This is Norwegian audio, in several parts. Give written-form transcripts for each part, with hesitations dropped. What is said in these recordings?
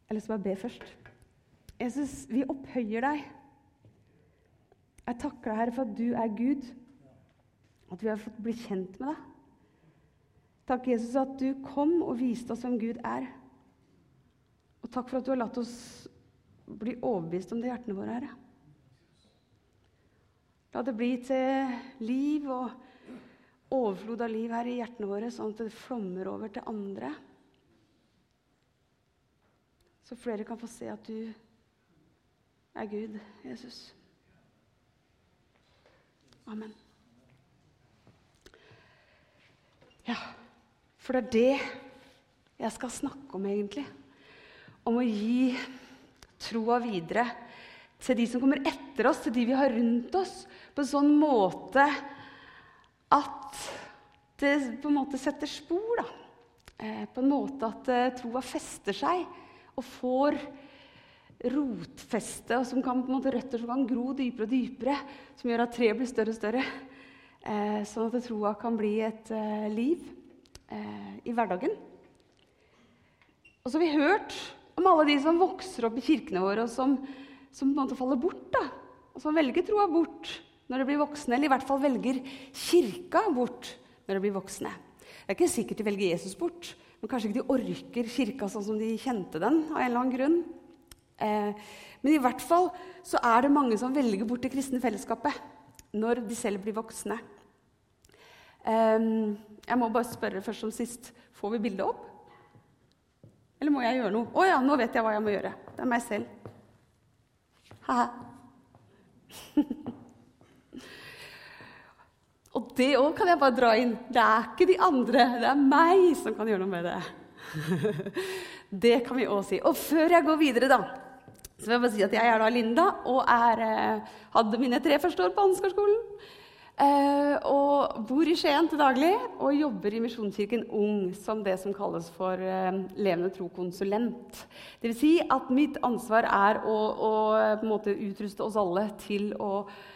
Eller så bare be først. Jesus, vi opphøyer deg. Jeg takker deg, Herre, for at du er Gud. At vi har fått bli kjent med deg. Takk, Jesus, at du kom og viste oss hvem Gud er. Og takk for at du har latt oss bli overbevist om det i hjertene våre, Herre. La det bli til liv og overflod av liv her i hjertene våre, sånn at det flommer over til andre. Så flere kan få se at du er Gud, Jesus. Amen. Ja, for det er det jeg skal snakke om egentlig. Om å gi troa videre til de som kommer etter oss, til de vi har rundt oss, på en sånn måte at det på en måte setter spor, da. På en måte at troa fester seg og får rotfeste, og som kan på en måte røtter som kan gro dypere og dypere, som gjør at treet blir større og større, sånn at troa kan bli et liv i hverdagen. Og så har vi hørt om alle de som vokser opp i kirkene våre, og som på en måte faller bort, da. Og som velger troa bort når de blir voksne, eller i hvert fall velger kirka bort når de blir voksne. Det er ikke sikkert de velger Jesus bort, men kanskje ikke de orker kirka sånn som de kjente den, av en eller annen grunn. Men i hvert fall så er det mange som velger bort det kristne fellesskapet når de selv blir voksne. Jeg må bare spørre først som sist, får vi bildet opp? Eller må jeg gjøre noe? Å ja, nå vet jeg hva jeg må gjøre. Det er meg selv. Haha. Og det også kan jeg bare dra inn. Det er ikke de andre, det er meg som kan gjøre noe med det. Det kan vi også si. Og før jeg går videre da, så vil jeg bare si at jeg er da Linda, og hadde mine 3 første år på Ansgarskolen, og bor i Skien til daglig, og jobber i Misjonskirken Ung, som det som kalles for levende tro-konsulent. Det vil si at mitt ansvar er å på en måte utruste oss alle til å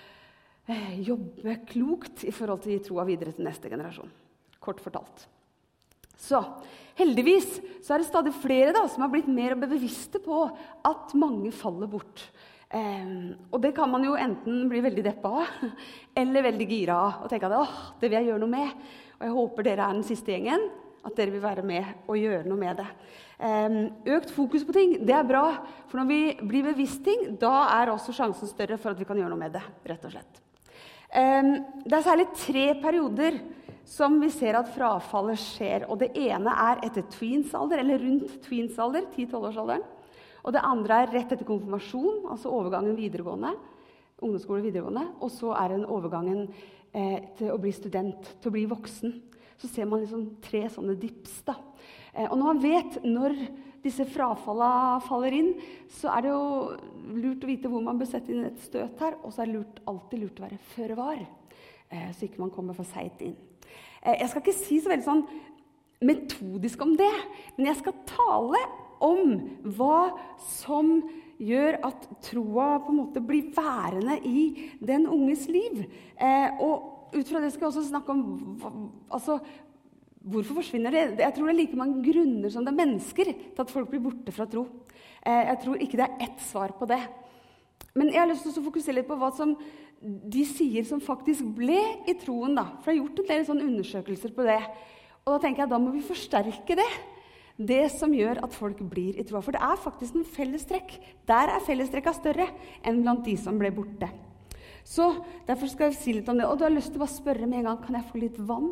jobbe klokt i forhold til å gi troa videre til neste generasjon. Kort fortalt. Så, heldigvis så er det stadig flere da, som har blitt mer og bevisste på at mange faller bort. Og det kan man jo enten bli veldig deppa av, eller veldig gira av, og tenke at det vil jeg gjøre noe med. Og jeg håper dere er den siste gjengen, at dere vil være med og gjøre noe med det. Økt fokus på ting, det er bra, for når vi blir bevisst ting, da er også sjansen større for at vi kan gjøre noe med det, rett og slett. Det er særlig 3 perioder som vi ser at frafallet skjer, og det ene er etter tweensalder, eller rundt tweensalder, 10-12-årsalderen. Og det andre er rett etter konfirmasjon, altså overgangen videregående, ungdomsskole videregående, og så er den overgangen til å bli student, til å bli voksen. Så ser man liksom 3 sånne dips da. Og når man vet når disse frafallene faller inn, så er det jo lurt å vite hvor man bør sette inn et støt her, og så er det alltid lurt å være føre var, så ikke man kommer for sent inn. Jeg skal ikke si så veldig sånn metodisk om det, men jeg skal tale om hva som gjør at troa på en måte blir værende i den unges liv. Og ut fra det skal jeg også snakke om hvorfor forsvinner det? Jeg tror det er like mange grunner som det er mennesker til at folk blir borte fra tro. Jeg tror ikke det er ett svar på det. Men jeg har lyst til å fokusere litt på hva som de sier som faktisk ble i troen, da. For jeg har gjort en del sånne undersøkelser på det. Og da tenker jeg, da må vi forsterke det. Det som gjør at folk blir i troa. For det er faktisk noen fellestrekk. Der er fellestrekka større enn blant de som ble borte. Så derfor skal jeg si litt om det. Og du har lyst til å bare spørre med en gang, kan jeg få litt vann?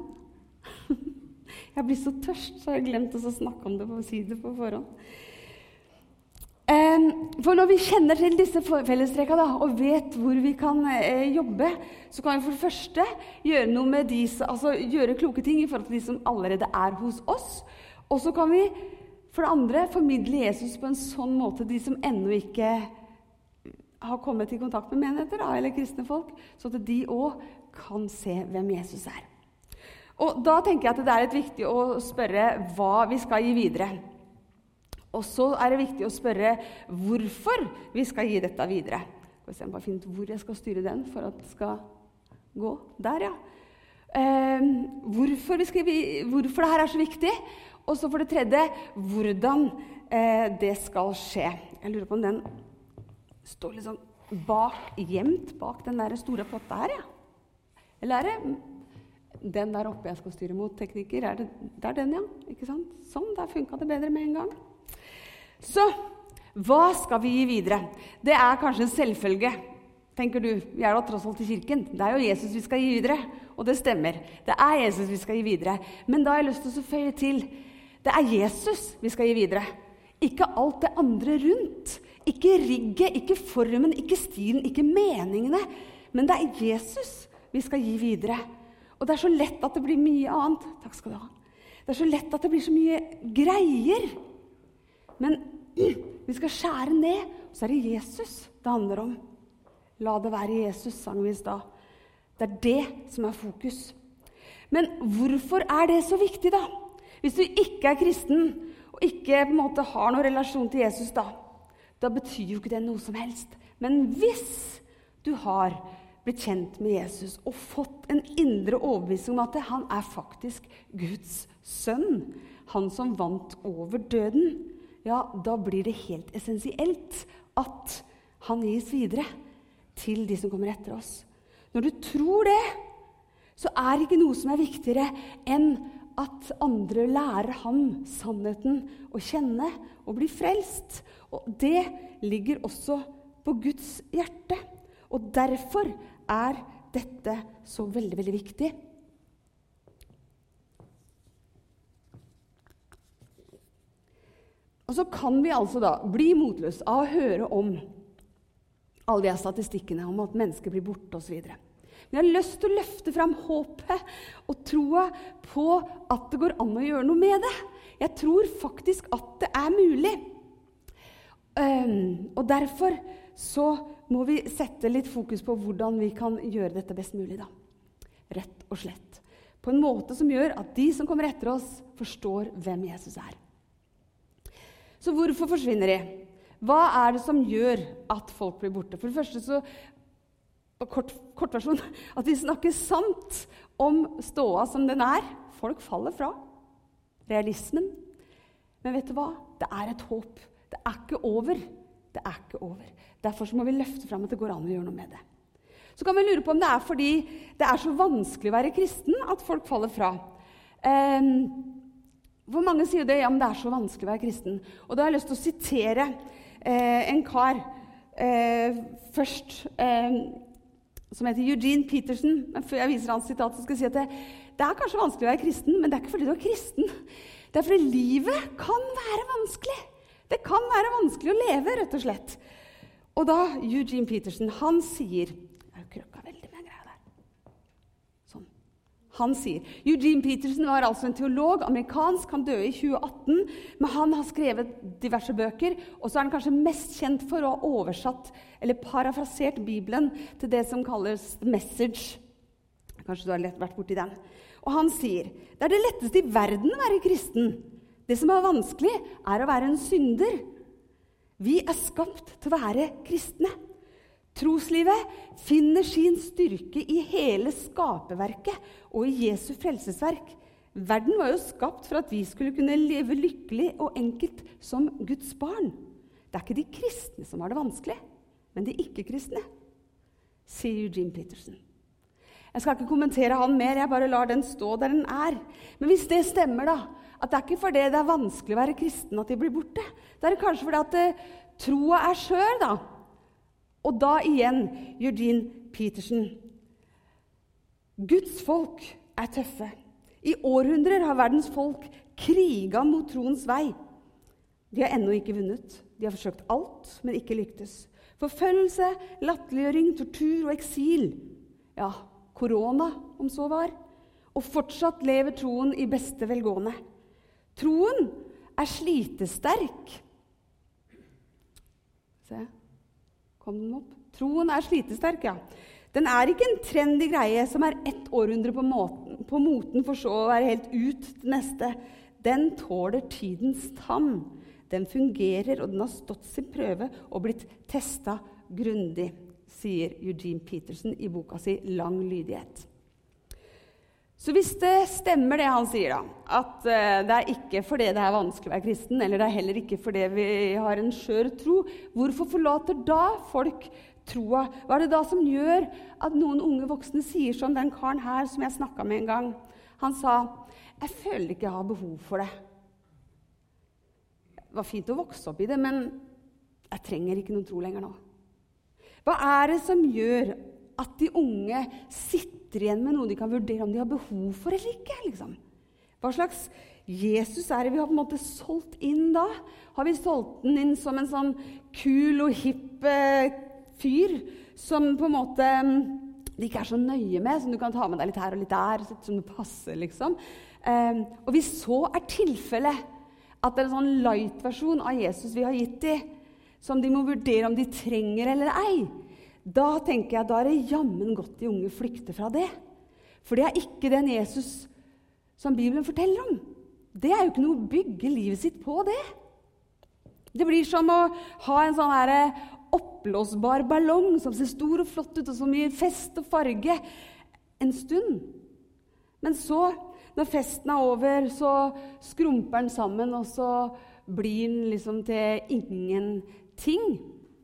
Jeg blir så tørst, så jeg har glemt å snakke om det og si det på forhånd. For når vi kjenner til disse fellestrekka da, og vet hvor vi kan jobbe, så kan vi for det første gjøre noe med gjøre kloke ting i forhold til de som allerede er hos oss. Og så kan vi for det andre formidle Jesus på en sånn måte de som ennå ikke har kommet i kontakt med menigheter da, eller kristne folk, så at de også kan se hvem Jesus er. Og da tenker jeg at det er litt viktig å spørre hva vi skal gi videre. Og så er det viktig å spørre hvorfor vi skal gi dette videre. Skal vi se om jeg bare finner ut hvor jeg skal styre den for at det skal gå. Der, ja. Hvorfor det her er så viktig. Og så for det tredje, hvordan det skal skje. Jeg lurer på om den står liksom gjemt bak den der store potta her, ja. Eller det den der oppe jeg skal styre mot, tekniker? Det er den, ja. Ikke sant? Sånn, der funket det bedre med en gang. Så, hva skal vi gi videre? Det er kanskje en selvfølge, tenker du. Vi er da tross alt i kirken. Det er jo Jesus vi skal gi videre, og det stemmer. Det er Jesus vi skal gi videre. Men da har jeg lyst til å føye til, det er Jesus vi skal gi videre. Ikke alt det andre rundt. Ikke rigget, ikke formen, ikke stilen, ikke meningene. Men det er Jesus vi skal gi videre. Og det er så lett at det blir mye annet. Takk skal du ha. Det er så lett at det blir så mye greier. Men vi skal skjære ned, og så er det Jesus det handler om. La det være Jesus, sang vi i stad. Det er det som er fokus. Men hvorfor er det så viktig da? Hvis du ikke er kristen, og ikke på en måte har noen relasjon til Jesus da betyr jo ikke det noe som helst. Men hvis du har blitt kjent med Jesus og fått en indre overbevisning om at han er faktisk Guds sønn, han som vant over døden, ja, da blir det helt essensielt at han gis videre til de som kommer etter oss. Når du tror det, så er det ikke noe som er viktigere enn at andre lærer ham sannheten å kjenne og bli frelst. Og det ligger også på Guds hjerte. Og derfor er dette så veldig, veldig viktig. Og så kan vi altså da bli motløs av å høre om alle de statistikkene om at mennesker blir borte og så videre. Men jeg har lyst til å løfte frem håpet og troa på at det går an å gjøre noe med det. Jeg tror faktisk at det er mulig. Og derfor så må vi sette litt fokus på hvordan vi kan gjøre dette best mulig da. Rett og slett. På en måte som gjør at de som kommer etter oss forstår hvem Jesus er. Så hvorfor forsvinner de? Hva er det som gjør at folk blir borte? For det første så, kort versjon, at vi snakker sant om ståa som den er. Folk faller fra. Realismen. Men vet du hva? Det er et håp. Det er ikke over. Det er ikke over. Derfor så må vi løfte frem at det går an å gjøre noe med det. Så kan vi lure på om det er fordi det er så vanskelig å være kristen at folk faller fra. Hvor mange sier det? Ja, men det er så vanskelig å være kristen. Og da har jeg lyst til å sitere en kar først, som heter Eugene Peterson. Men før jeg viser hans sitat, så skal jeg si at det er kanskje vanskelig å være kristen, men det er ikke fordi du er kristen. Det er fordi livet kan være vanskelig. Det kan være vanskelig å leve, rett og slett. Og da, Eugene Peterson, han sier, jeg krøkket veldig med en greie der. Sånn. Han sier, Eugene Peterson var altså en teolog, amerikansk, han døde i 2018, men han har skrevet diverse bøker, og så er han kanskje mest kjent for å ha oversatt, eller parafrasert Bibelen til det som kalles The Message. Kanskje du har vært borti den. Og han sier, det er det letteste i verden å være kristen. Det som er vanskelig er å være en synder. Vi er skapt til å være kristne. Troslivet finner sin styrke i hele skaperverket og i Jesu frelsesverk. Verden var jo skapt for at vi skulle kunne leve lykkelig og enkelt som Guds barn. Det er ikke de kristne som har det vanskelig, men de ikke-kristne, sier Eugene Peterson. Jeg skal ikke kommentere han mer, jeg bare lar den stå der den er. Men hvis det stemmer da, at det er ikke fordi det er vanskelig å være kristen at de blir borte. Det er kanskje fordi at troa er skjør da. Og da igjen, Eugene Peterson. Guds folk er tøffe. I århundrer har verdens folk kriget mot troens vei. De har ennå ikke vunnet. De har forsøkt alt, men ikke lyktes. Forfølgelse, latterliggjøring, tortur og eksil. Ja, korona, om så var. Og fortsatt lever troen i beste velgående. Troen er slitesterk. Se, kom den opp? Troen er slitesterk, ja. Den er ikke en trendy greie som er ett århundre på moten for så å være helt ut til neste. Den tåler tidens tann. Den fungerer, og den har stått sin prøve og blitt testet grundig, sier Eugene Peterson i boka si «Lang lydighet». Så hvis det stemmer det han sier da, at det ikke fordi det vanskelig å være kristen, eller det heller ikke fordi vi har en skjør tro, hvorfor forlater da folk troa? Hva det da som gjør at noen unge voksne sier som den karen her som jeg snakket med en gang? Han sa, jeg føler ikke jeg har behov for det. Det var fint å vokse opp i det, men jeg trenger ikke noen tro lenger nå. Hva det som gjør at de unge sitter igjen med noe de kan vurdere om de har behov for eller ikke? Liksom? Hva slags Jesus det vi har på en måte solgt inn da? Har vi solgt den inn som en sånn kul og hipp fyr som på en måte de ikke så nøye med, som du kan ta med deg litt her og litt der, som det passer liksom? Og hvis så tilfellet at det en sånn light-versjon av Jesus vi har gitt dem, som de må vurdere om de trenger eller ei, da tenker jeg, da det jammen godt de unge flykter fra det. For det ikke den Jesus som Bibelen forteller om. Det jo ikke noe å bygge livet sitt på det. Det blir som å ha en sånn her oppblåsbar ballong som ser stor og flott ut, og som gir fest og farge en stund. Men så, når festen over, så skrumper den sammen, og så blir den liksom til ingenting.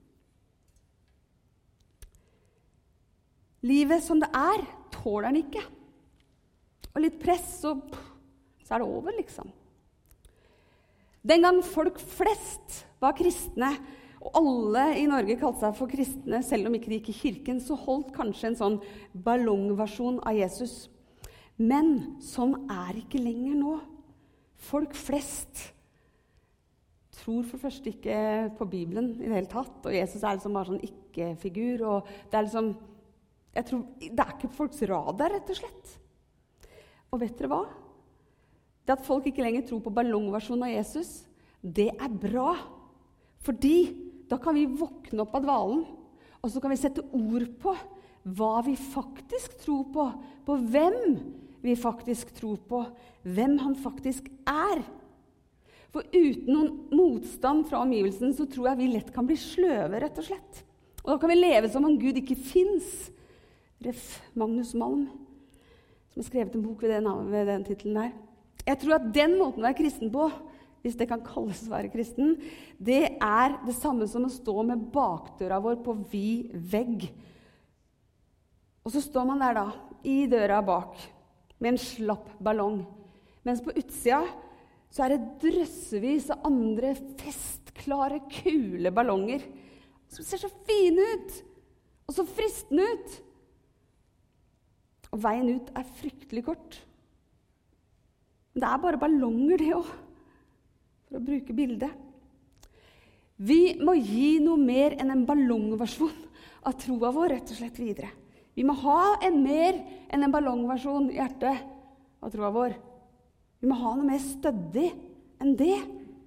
Livet som det tåler den ikke. Og litt press, og så det over, liksom. Den gang folk flest var kristne, og alle i Norge kalte seg for kristne, selv om ikke de gikk i kirken, så holdt kanskje en sånn ballongversjon av Jesus. Men sånn ikke lenger nå. Folk flest tror for først ikke på Bibelen i det hele tatt, og Jesus liksom bare sånn ikke-figur, og det liksom jeg tror, det ikke på folks radar, rett og slett. Og vet dere hva? Det at folk ikke lenger tror på ballongversjonen av Jesus, det bra. Fordi da kan vi våkne opp av dvalen, og så kan vi sette ord på hva vi faktisk tror på hvem vi faktisk tror på, hvem han faktisk For uten noen motstand fra omgivelsen, så tror jeg vi lett kan bli sløve, rett og slett. Og da kan vi leve som om Gud ikke finnes. Ref. Magnus Malm, som har skrevet en bok ved den titelen der. Jeg tror at den måten å være kristen på, hvis det kan kalles å være kristen, det det samme som å stå med bakdøra vår på vid vegg. Og så står man der da, i døra bak, med en slapp ballong. Mens på utsida, så det drøssevis av andre festklare, kule ballonger, som ser så fine ut, og så fristende ut. Og veien ut fryktelig kort. Men det bare ballonger det også, for å bruke bildet. Vi må gi noe mer enn en ballongversjon av troa vår, rett og slett videre. Vi må ha en mer enn en ballongversjon i hjertet av troa vår. Vi må ha noe mer stødig enn det.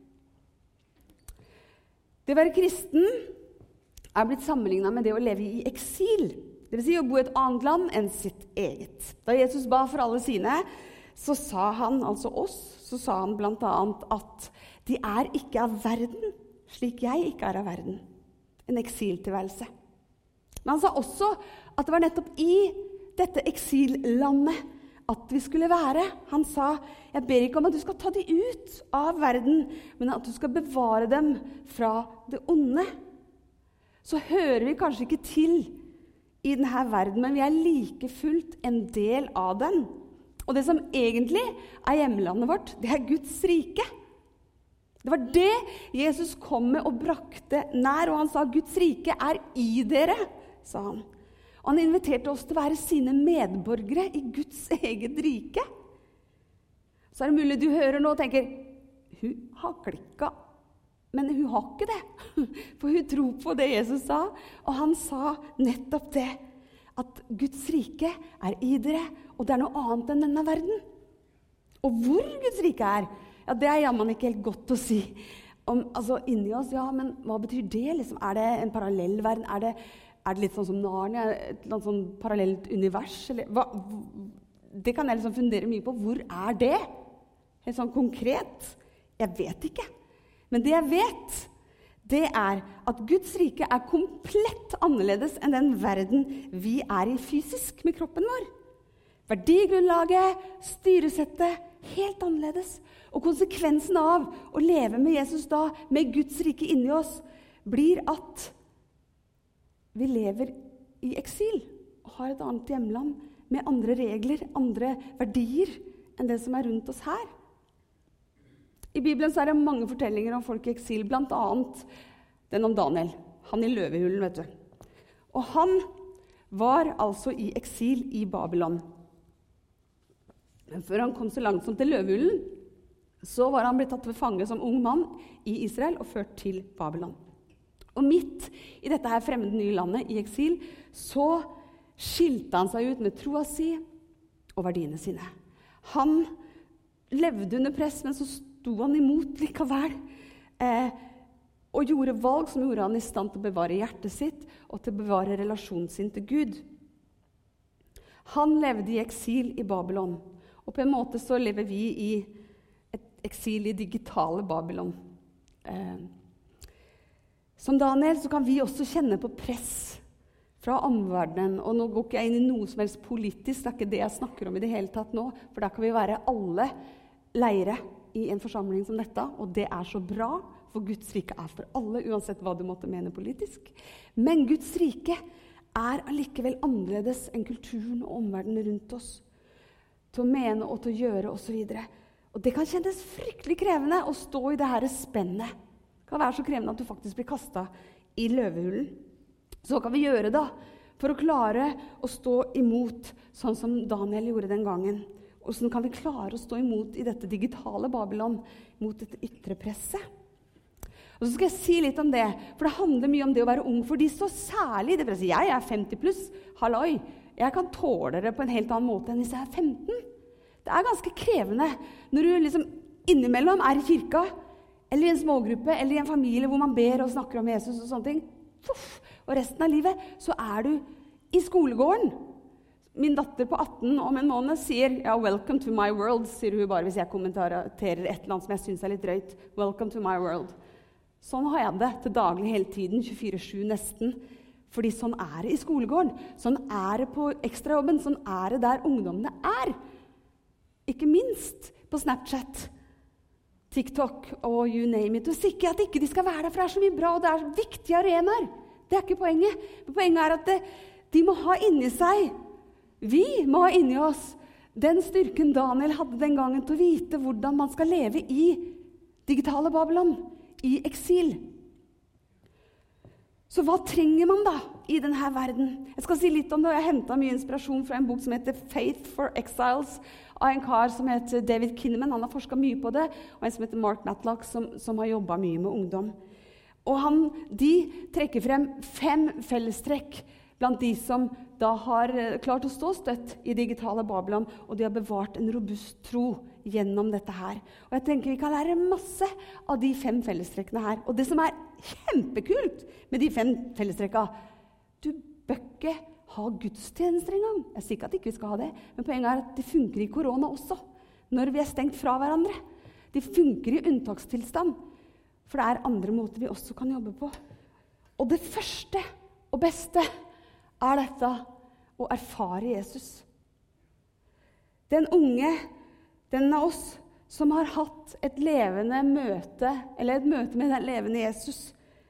Det å være kristen blitt sammenlignet med det å leve i eksil. Det vil si å bo i et annet land enn sitt eget. Da Jesus ba for alle sine, så sa han, altså oss, så sa han blant annet at de ikke av verden, slik jeg ikke av verden. En eksiltilværelse. Men han sa også at det var nettopp i dette eksillandet at vi skulle være. Han sa, jeg ber ikke om at du skal ta de ut av verden, men at du skal bevare dem fra det onde. Så hører vi kanskje ikke til i denne verden, men vi like fullt en del av den. Og det som egentlig hjemlandet vårt, det Guds rike. Det var det Jesus kom med og brakte nær, og han sa, Guds rike i dere, sa han. Og han inviterte oss til å være sine medborgere i Guds eget rike. Så det mulig du hører nå og tenker, hun har klikket, men hun har ikke det. For hun tror på det Jesus sa, og han sa nettopp det, at Guds rike i dere, og det noe annet enn denne verden. Og hvor Guds rike ja, det jammen ikke helt godt å si. Altså inni oss, ja, men hva betyr det? Liksom, det en parallell verden? Det litt sånn som Narnia, et eller annet sånn parallelt univers? Eller, det kan jeg liksom fundere mye på. Hvor det? Helt sånn konkret? Jeg vet ikke. Men det jeg vet, det at Guds rike komplett annerledes enn den verden vi i fysisk med kroppen vår. verdigrunnlaget, styresettet, helt annerledes. Og konsekvensen av å leve med Jesus da, med Guds rike inni oss, blir at vi lever i eksil og har et annet hjemland med andre regler, andre verdier enn det som rundt oss her. I Bibelen så det mange fortellinger om folk i eksil, blant annet den om Daniel, han i løvehullen, vet du. Og han var altså i eksil i Babylon. Men før han kom så langt som til løvehullen, så var han blitt tatt ved fange som ung mann i Israel og ført til Babylon. Og midt i dette her fremmede nye landet, i eksil, så skilte han seg ut med troa si og verdiene sine. Han levde under press, men så sto han imot likevel, og gjorde valg som gjorde han i stand til å bevare hjertet sitt, og til å bevare relasjonen sin til Gud. Han levde i eksil i Babylon, og på en måte så lever vi i et eksil i digitale Babylon. Som Daniel så kan vi også kjenne på press fra omverdenen, og nå går ikke jeg inn i noe som helst politisk, det ikke det jeg snakker om i det hele tatt nå, for der kan vi være alle leire i en forsamling som dette, og det så bra, for Guds rike for alle, uansett hva du måtte mene politisk. Men Guds rike allikevel annerledes enn kulturen og omverdenen rundt oss, til å mene og til å gjøre og så videre. Og det kan kjennes fryktelig krevende å stå i det her spennet. Det kan være så krevende at du faktisk blir kastet i løvehullen. Så kan vi gjøre det for å klare å stå imot, sånn som Daniel gjorde den gangen. Og sånn kan vi klare å stå imot i dette digitale Babylon, mot dette ytre presset. Og så skal jeg si litt om det, for det handler mye om det å være ung, for de så særlig, det vil si, jeg 50 pluss, halloi, jeg kan tåle det på en helt annen måte enn hvis jeg 15. Det ganske krevende når du liksom innimellom i kirka, eller i en smågruppe, eller i en familie hvor man ber og snakker om Jesus og sånne ting. Og resten av livet så du i skolegården. Min datter på 18 om en måned sier, ja, welcome to my world, sier hun bare hvis jeg kommenterer et eller annet som jeg synes litt drøyt. Welcome to my world. Sånn har jeg det til daglig hele tiden, 24/7 nesten. Fordi sånn det i skolegården. Sånn det på ekstrajobben. Sånn det der ungdommene Ikke minst på Snapchat, TikTok og you name it. Og sikkert at ikke de skal være der, for det så mye bra, og det viktige arenaer. Det ikke poenget. Poenget at de må ha inni seg, vi må ha inni oss, den styrken Daniel hadde den gangen til å vite hvordan man skal leve i digitale Babylon, i eksil. Så hva trenger man da i denne verden? Jeg skal si litt om det, og jeg hentet mye inspirasjon fra en bok som heter Faith for Exiles, av en kar som heter David Kinnaman. Han har forsket mye på det, og en som heter Mark Matlock, som har jobbet mye med ungdom. Og de trekker frem 5 fellestrekk blant de som da har klart å stå støtt i digitale Babylon, og de har bevart en robust tro gjennom dette her. Og jeg tenker vi kan lære masse av de 5 fellestrekkene her. Og det som kjempekult med de 5 fellestrekkene, du bør ikke ha gudstjenester en gang. Jeg sier ikke at ikke vi skal ha det, men poenget at det funker i korona også, når vi stengt fra hverandre. De funker i unntakstilstand, for det andre måter vi også kan jobbe på. Og det første og beste dette å erfare Jesus. Den unge, den av oss som har hatt et levende møte, eller et møte med den levende Jesus,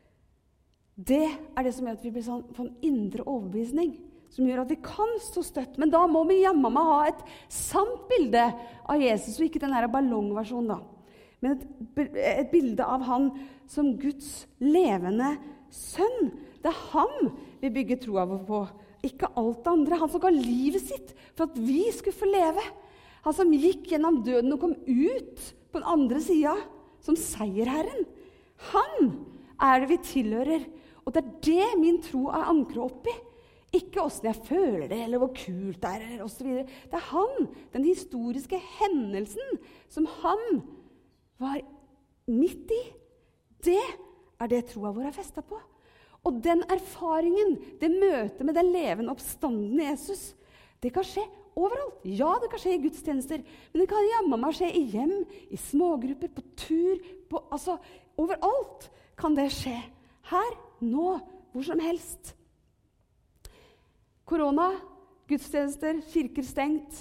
det det som gjør at vi blir sånn indre overbevisning, som gjør at vi kan stå støtt. Men da må vi jammen ha et sant bilde av Jesus, og ikke den her ballongversjonen da. Men et bilde av han som Guds levende sønn. Det han vi bygger troa vår på, ikke alt det andre. Han som ga livet sitt for at vi skulle få leve. Han som gikk gjennom døden og kom ut på den andre siden som seierherren. Han det vi tilhører, og det det min tro ankret opp i. Ikke hvordan jeg føler det, eller hvor kult det eller og så videre. Det han, den historiske hendelsen som han var midt i. Det det troa vår festet på. Og den erfaringen, det møtet med den levende oppstandende Jesus, det kan skje overalt. Ja, det kan skje i gudstjenester, men det kan jammen skje i hjem, i smågrupper, på tur, altså overalt kan det skje. Her, nå, hvor som helst. Korona, gudstjenester, kirker stengt,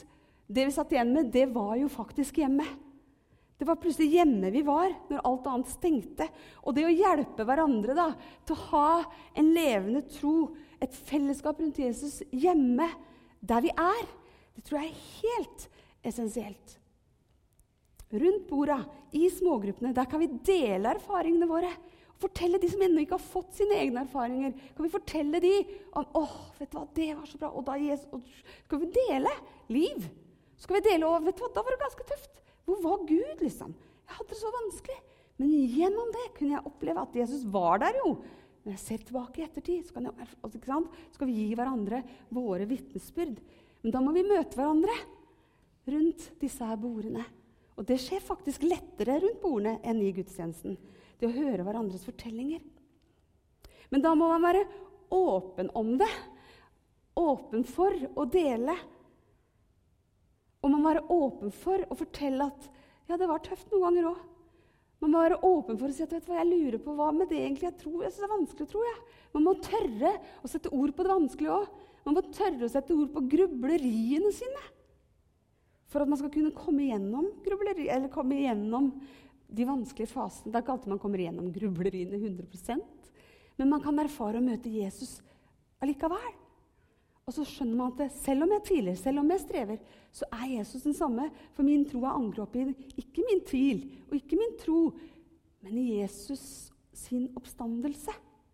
Det vi satt igjen med, det var jo faktisk hjemme. Det var plutselig hjemme vi var, når alt annet stengte. Og det å hjelpe hverandre da, til å ha en levende tro, et fellesskap rundt Jesus hjemme, der vi er, det tror jeg er helt essensielt. Rundt bordet, i smågruppene, der kan vi dele erfaringene våre. Fortelle de som ennå ikke har fått sine egne erfaringer. Kan vi fortelle de om, vet du hva, det var så bra. Og da skal vi dele liv. Skal vi dele, og vet du hva, da var det ganske tøft. Hvor var Gud, liksom? Jeg hadde det så vanskelig. Men gjennom det kunne jeg oppleve at Jesus var der jo. Når jeg ser tilbake i ettertid, så skal vi gi hverandre våre vitnesbyrd. Men da må vi møte hverandre rundt disse her bordene. Og det skjer faktisk lettere rundt bordene enn i gudstjenesten. Det å høre hverandres fortellinger. Men da må man være åpen om det. Åpen for å dele. Og man må være åpen for å fortelle at ja, det var tøft noen ganger også. Man må være åpen for å si at vet du hva, jeg lurer på hva med det egentlig jeg tror. Jeg synes det er vanskelig å tro, jeg. Man må tørre å sette ord på det vanskelige også. Man må tørre å sette ord på grubleriene sine. For at man skal kunne komme igjennom grubleri, eller komme igjennom de vanskelige fasene. Det er ikke alltid man kommer igjennom grubleriene 100%. Men man kan erfare å møte Jesus allikevel. Og så skjønner man at selv om jeg tviler, selv om jeg strever, så er Jesus den samme. For min tro er angrepet i ikke min tvil, og ikke min tro, men i Jesus sin oppstandelse.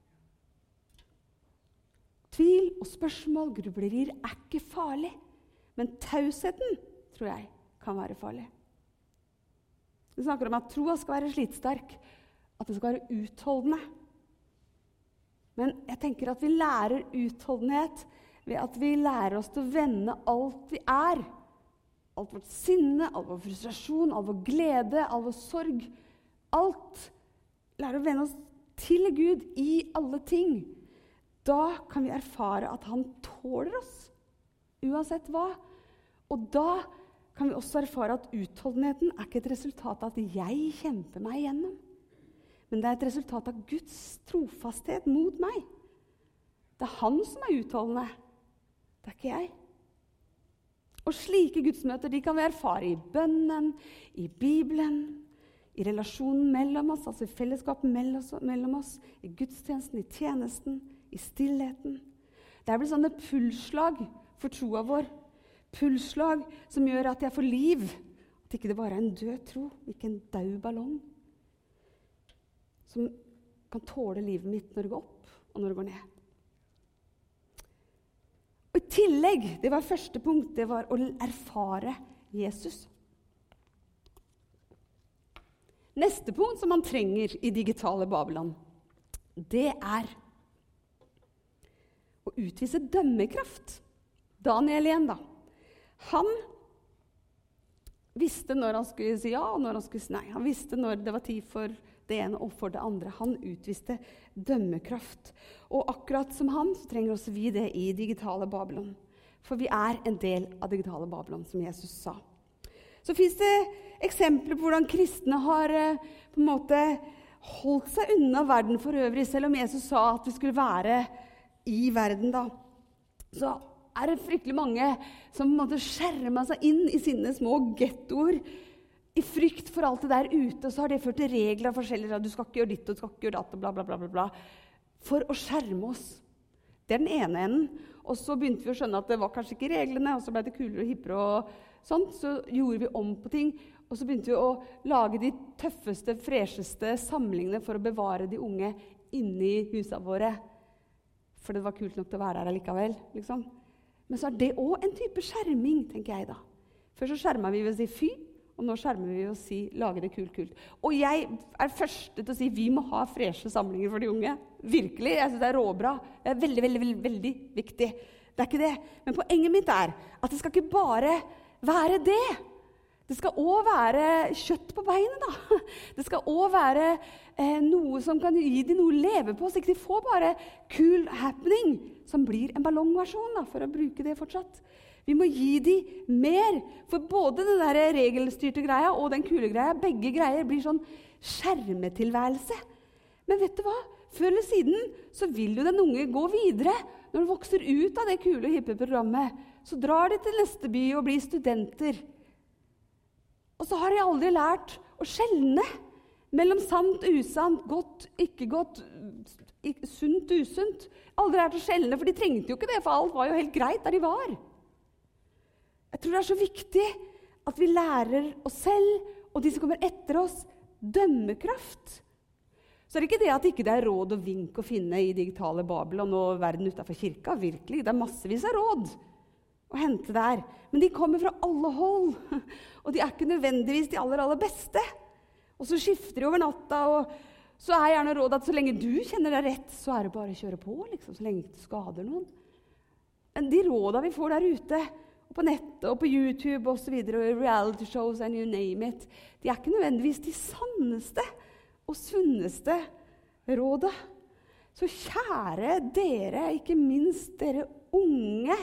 Tvil og spørsmål, grublerier er ikke farlig. Men tausheten, tror jeg, kan være farlig. Vi snakker om at troa skal være slitsterk, at det skal være utholdende. Men jeg tenker at vi lærer utholdenhet ved at vi lærer oss til å vende alt vi er. Alt vårt sinne, all vår frustrasjon, all vår glede, all vår sorg. Alt. Lærer å vende oss til Gud i alle ting. Da kan vi erfare at han tåler oss, uansett hva. Og da kan vi også erfare at utholdenheten er ikke et resultat av at jeg kjemper meg igjennom. Men det er et resultat av Guds trofasthet mot meg. Det er han som er utholdende. Det er ikke jeg. Og slike gudsmøter, de kan vi erfare i bønnen, i Bibelen, i relasjonen mellom oss, altså i fellesskapet mellom oss, i gudstjenesten, i tjenesten, i stillheten. Det blir sånne pulsslag for troa vår. Pulsslag som gjør at jeg får liv. At ikke det bare er en død tro, ikke en død ballong. Som kan tåle livet mitt når det går opp og når det går ned. Og i tillegg, det var første punkt, det var å erfare Jesus. Neste punkt som man trenger i digitale Babylon, det er å utvise dømmekraft. Daniel igjen da. Han visste når han skulle si ja, og når han skulle si nei. Han visste når det var tid for det ene og for det andre. Han utviste dømmekraft. Og akkurat som han, så trenger også vi det i digitale Babylon. For vi er en del av digitale Babylon, som Jesus sa. Så finnes det eksempler på hvordan kristne har på en måte holdt seg unna verden for øvrig, selv om Jesus sa at vi skulle være i verden da. Så er det fryktelig mange som på en måte skjermer seg inn i sine små gettoer, i frykt for alt det der ute, og så har det ført til regler forskjellige, du skal ikke gjøre ditt, og du skal ikke gjøre datt, og bla, bla, bla, bla, bla, for å skjerme oss. Det er den ene enden. Og så begynte vi å skjønne at det var kanskje ikke reglene, og så ble det kulere og hippere og sånt, så gjorde vi om på ting, og så begynte vi å lage de tøffeste, fresheste samlingene for å bevare de unge inne i husene våre, for det var kult nok til å være her allikevel, liksom. Men så er det også en type skjerming, tenker jeg da. Først så skjermer vi ved å si fy, og nå skjermer vi ved å si lage det kult. Og jeg er første til å si vi må ha freshe samlinger for de unge. Virkelig, jeg synes det er råbra. Det er veldig, veldig, veldig, veldig viktig. Det er ikke det. Men poenget mitt er at det skal ikke bare være det. Det skal også være kjøtt på beinet da. Det skal også være noe som kan gi dem noe å leve på, så ikke de får bare cool happening, som blir en ballongversjon da, for å bruke det fortsatt. Vi må gi dem mer, for både den der regelstyrte greia og den kule greia, begge greier blir sånn skjermetilværelse. Men vet du hva? Før eller siden så vil jo den unge gå videre. Når de vokser ut av det kule hippe programmet, så drar de til neste by og blir studenter. Og så har de aldri lært å skjelne mellom sant, usant, godt, ikke godt, sunt, usunt. Aldri lært å skjelne, for de trengte jo ikke det, for alt var jo helt greit der de var. Jeg tror det er så viktig at vi lærer oss selv, og de som kommer etter oss, dømmekraft. Så er det ikke det at det ikke er råd og vink å finne i digitale Babylon og verden utenfor kirka. Virkelig, det er massevis av råd å hente der. Men de kommer fra alle hold, og de er ikke nødvendigvis de aller, aller beste. Og så skifter de over natta, og så er gjerne råd at så lenge du kjenner deg rett, så er det bare å kjøre på, liksom, så lenge du skader noen. Men de rådene vi får der ute, og på nettet, og på YouTube, og så videre, og reality shows, and you name it, de er ikke nødvendigvis de sanneste og sunneste rådet. Så kjære dere, ikke minst dere unge,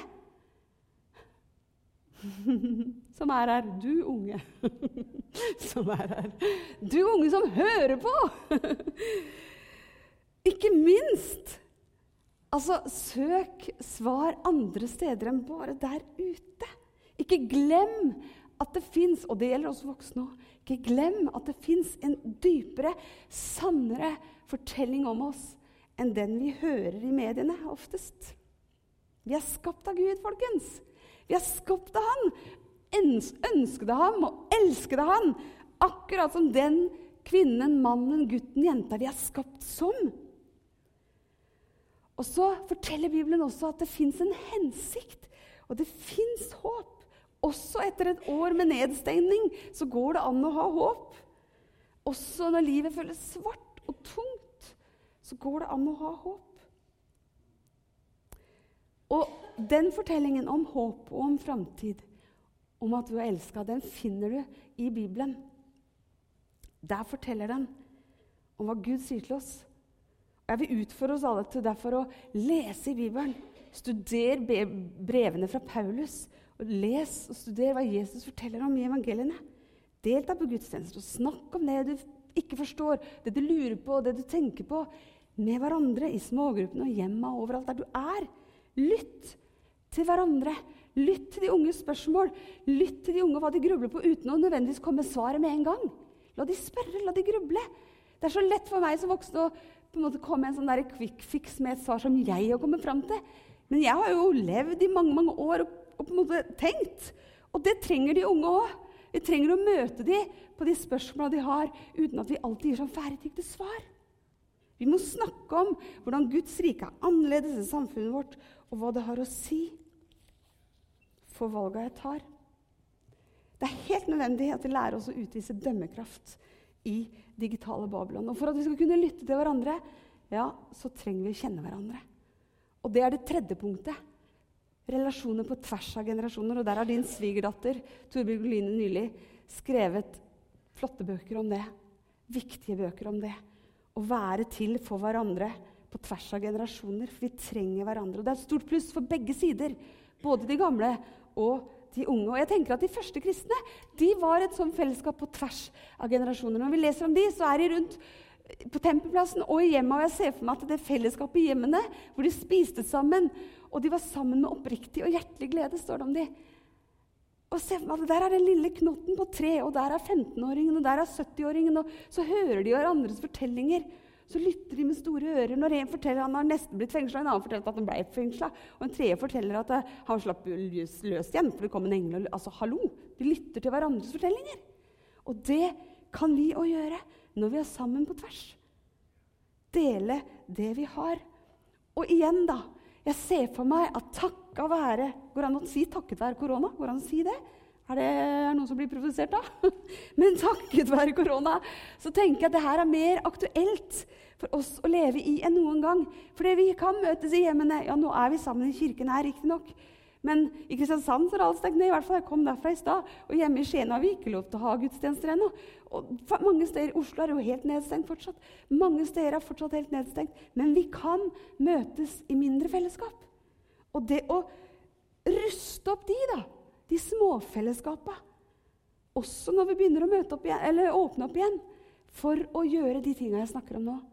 som er her, du unge, som er her, du unge som hører på, ikke minst, altså søk svar andre steder enn bare der ute. Ikke glem at det finnes, og det gjelder også voksne også, ikke glem at det finnes en dypere, sannere fortelling om oss enn den vi hører i mediene oftest. Vi er skapt av Gud, folkens. Vi er skapt av Han, ønskede ham og elskede han, akkurat som den kvinnen, mannen, gutten, jenta vi er skapt som. Og så forteller Bibelen også at det finnes en hensikt, og det finnes håp. Også etter et år med nedstengning så går det an å ha håp. Også når livet føles svart og tungt, så går det an å ha håp. Og den fortellingen om håp og om fremtid, om at du er elsket, den finner du i Bibelen. Der forteller den om hva Gud sier til oss. Jeg vil utfordre oss alle til derfor å lese i Bibelen. Studer brevene fra Paulus, og les og studer hva Jesus forteller om i evangeliene. Delta på gudstjenester og snakk om det du ikke forstår, det du lurer på, det du tenker på, med hverandre i smågruppene og hjemme og overalt der du er. Lytt til hverandre. Lytt til de unge spørsmål. Lytt til de unge hva de grubler på uten å nødvendigvis komme med svaret med en gang. La de spørre, la de gruble. Det er så lett for meg som voksen å på en måte komme med en sånn der quick fix med et svar som jeg har kommet frem til. Men jeg har jo levd i mange, mange år og på en måte tenkt. Og det trenger de unge også. Vi trenger å møte de på de spørsmålene de har, uten at vi alltid gir sånn ferdigtikte svar. Vi må snakke om hvordan Guds rike er annerledes i samfunnet vårt, og hva det har å si for valget jeg tar. Det er helt nødvendig at vi lærer oss å utvise dømmekraft i digitale Babylon. Og for at vi skal kunne lytte til hverandre, ja, så trenger vi å kjenne hverandre. Og det er det tredje punktet. Relasjoner på tvers av generasjoner. Og der har din svigerdatter, Torbjørg Oline, nylig skrevet flotte bøker om det. Viktige bøker om det. Å være til for hverandre på tvers av generasjoner. For vi trenger hverandre. Og det er et stort pluss for begge sider. Både de gamle og de unge. Og jeg tenker at de første kristne, de var et sånt fellesskap på tvers av generasjoner. Når vi leser om de, så er de rundt på tempelplassen og i hjemmet, og jeg ser for meg at det fellesskapet i hjemmene, hvor de spiste sammen, og de var sammen med oppriktig og hjertelig glede, står det om de. Og se for meg at der er den lille knotten på 3, og der er 15-åringen, og der er 70-åringen, og så hører de hverandres fortellinger. Så lytter de med store ører når en forteller han har nesten blitt fengslet, en annen forteller at han ble fengslet, og en tredje forteller at han slapp løs igjen, for det kom en engel. Altså, hallo, de lytter til hverandres fortellinger. Og det kan vi også gjøre når vi er sammen på tvers. Dele det vi har. Og igjen da, jeg ser for meg at takket være, går det an å si takket være korona? Går det an å si det? Er det noen som blir provosert da? Men takket være korona, så tenker jeg at det her er mer aktuelt for oss å leve i enn noen gang. Fordi vi kan møtes i hjemmene. Ja, nå er vi sammen i kirken her, riktig nok. Men i Kristiansand så er alt stengt ned, i hvert fall jeg kom derfra i stad. Og hjemme i Skien har vi ikke lov til å ha gudstjenester ennå. Og mange steder i Oslo er jo helt nedstengt fortsatt. Mange steder er fortsatt helt nedstengt. Men vi kan møtes i mindre fellesskap. Og det å ruste opp de små fellesskapene, også når vi begynner å møte opp igjen, eller åpne opp igjen, for å gjøre de tingene jeg snakker om nå,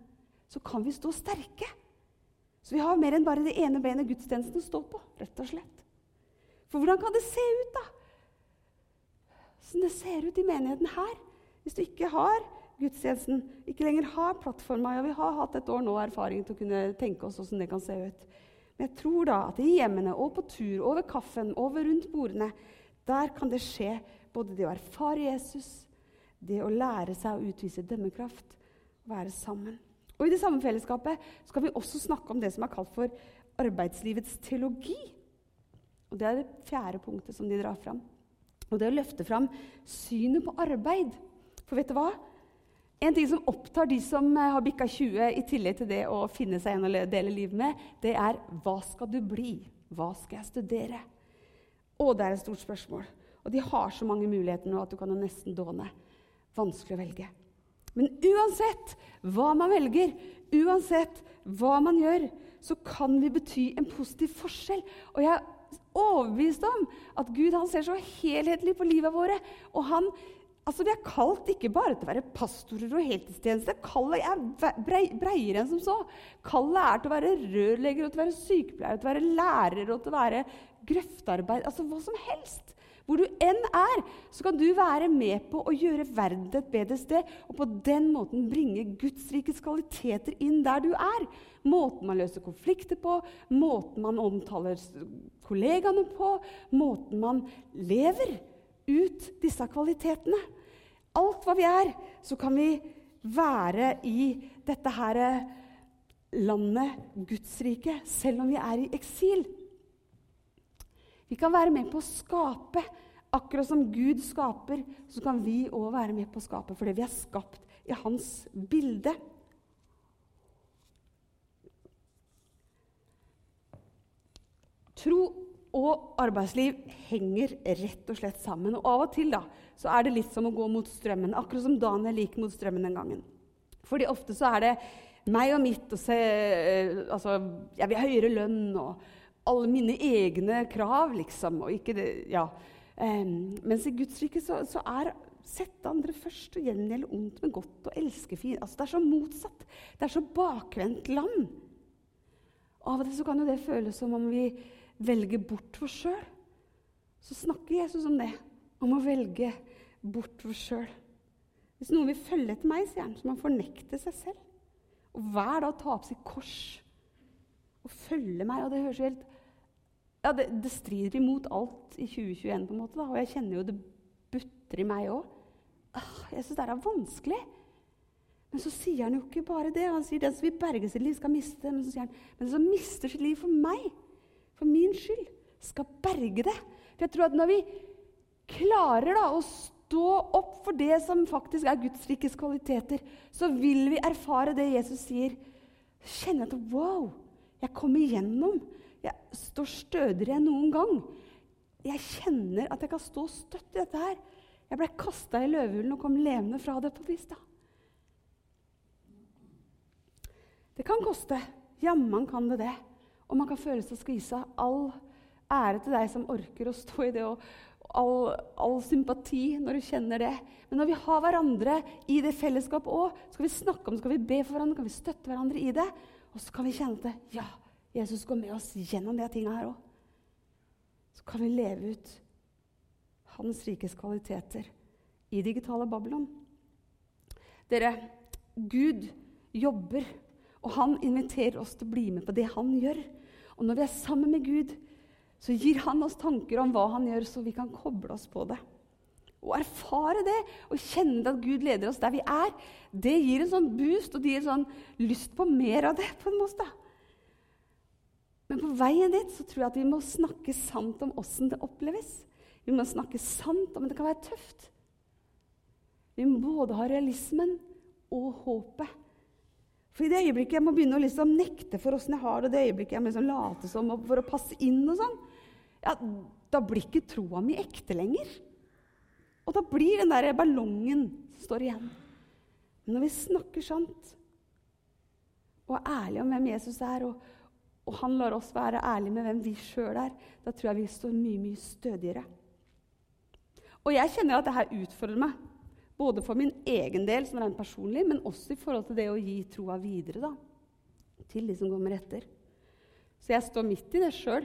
så kan vi stå sterke. Så vi har mer enn bare det ene benet gudstjenesten å stå på, rett og slett. For hvordan kan det se ut da? Sånn det ser ut i menigheten her. Hvis du ikke har gudstjenesten, ikke lenger har plattforma, ja, vi har hatt et år nå erfaring til å kunne tenke oss hvordan det kan se ut. Men jeg tror da at i hjemmene, og på tur, over kaffen, over rundt bordene, der kan det skje både det å erfare Jesus, det å lære seg å utvise dømmekraft, være sammen. Og i det samme fellesskapet skal vi også snakke om det som er kalt for arbeidslivets teologi. Og det er det 4. punktet som de drar fram. Og det å løfte fram synet på arbeid. For vet du hva? En ting som opptar de som har bikket 20 i tillegg til det å finne seg en å dele liv med, det er hva skal du bli? Hva skal jeg studere? Og det er et stort spørsmål. Og de har så mange muligheter nå at du kan jo nesten dåne. Vanskelig å velge. Men uansett hva man velger, uansett hva man gjør, så kan vi bety en positiv forskjell. Og jeg er overbevist om at Gud han ser så helhetlig på livet våre, og vi er kalt ikke bare til å være pastorer og heltidstjeneste. Kallet er breiere enn som så. Kallet er til å være rørlegger, og til å være sykepleier, til å være lærer, og til å være grøftarbeid. Altså hva som helst. Hvor du enn er, så kan du være med på å gjøre verden til et bedre sted, og på den måten bringe Guds rikes kvaliteter inn der du er. Måten man løser konflikter på, måten man omtaler kollegaene på, måten man lever ut disse kvalitetene. Alt hva vi er, så kan vi være i dette her landet, Guds rike, selv om vi er i eksil. Vi kan være med på å skape, akkurat som Gud skaper, så kan vi også være med på å skape, fordi vi er skapt i hans bilde. Tro og arbeidsliv henger rett og slett sammen. Og av og til da, så er det litt som å gå mot strømmen, akkurat som Daniel gikk mot strømmen den gangen. Fordi ofte så er det meg og mitt å se, jeg vil ha høyere lønn og alle mine egne krav, liksom, og ikke det, ja. Mens i Guds rike så er sette andre først og gjengjelde ondt med godt og elske fint. Altså det er så motsatt. Det er så bakvendt land. Av og til så kan jo det føles som om vi velger bort oss selv. Så snakker Jesus om det, om å velge bort oss selv. Hvis noen vil følge etter meg, sier han, så man fornekter seg selv. Og hver dag ta opp sitt kors og følge meg, og det høres helt, ja, det strider imot alt i 2021 på en måte da, og jeg kjenner jo det butter i meg også. Jeg synes det er vanskelig. Men så sier han jo ikke bare det, han sier den som vil berge sitt liv skal miste det, men så sier han, men den som mister sitt liv for meg, for min skyld, skal berge det. For jeg tror at når vi klarer da å stå opp for det som faktisk er Guds rikes kvaliteter, så vil vi erfare det Jesus sier, kjenne at wow, jeg kommer igjennom. Jeg står stødigere enn noen gang. Jeg kjenner at jeg kan stå støtt i dette her. Jeg ble kastet i løvehullen og kom levende fra det på vis da. Det kan koste. Jammen kan det det. Og man kan føle seg skvisa. All ære til deg som orker å stå i det, og all sympati når du kjenner det. Men når vi har hverandre i det fellesskapet også, skal vi snakke om det, skal vi be for hverandre, kan vi støtte hverandre i det, og så kan vi kjenne det, ja, Jesus går med oss gjennom de tingene her også. Så kan vi leve ut hans rikes kvaliteter i digitale Babylon. Dere, Gud jobber, og han inviterer oss til å bli med på det han gjør. Og når vi er sammen med Gud, så gir han oss tanker om hva han gjør, så vi kan koble oss på det. Og erfare det, og kjenne at Gud leder oss der vi er, det gir en sånn boost, og det gir en sånn lyst på mer av det på en måte. Men på veien dit så tror jeg at vi må snakke sant om hvordan det oppleves. Vi må snakke sant om at det kan være tøft. Vi må både ha realismen og håpet. For i det øyeblikket jeg må begynne å liksom nekte for hvordan jeg har det, det øyeblikket jeg må liksom late som for å passe inn og sånn, ja, da blir ikke troa mi ekte lenger. Og da blir den der ballongen som står igjen. Men når vi snakker sant, og er ærlige om hvem Jesus er, og han lar oss være ærlige med hvem vi selv er, da tror jeg vi står mye, mye stødigere. Og jeg kjenner at det her utfordrer meg. Både for min egen del, som er personlig, men også i forhold til det å gi troa videre da, til de som kommer etter. Så jeg står midt i det selv.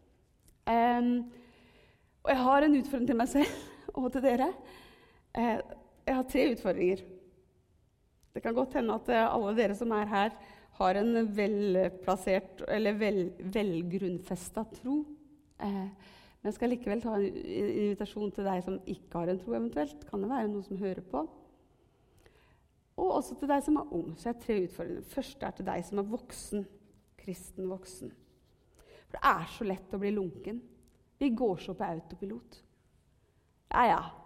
Og jeg har en utfordring til meg selv og til dere. Jeg har 3 utfordringer. Det kan godt hende at alle dere som er her har en velplassert eller velgrunnfestet tro. Men jeg skal likevel ta en invitasjon til deg som ikke har en tro eventuelt. Kan det være noen som hører på? Og også til deg som er ung. Så jeg har 3 utfordringer. Første til deg som er voksen, kristen voksen. For det er så lett å bli lunken. Vi går så på autopilot. Ja,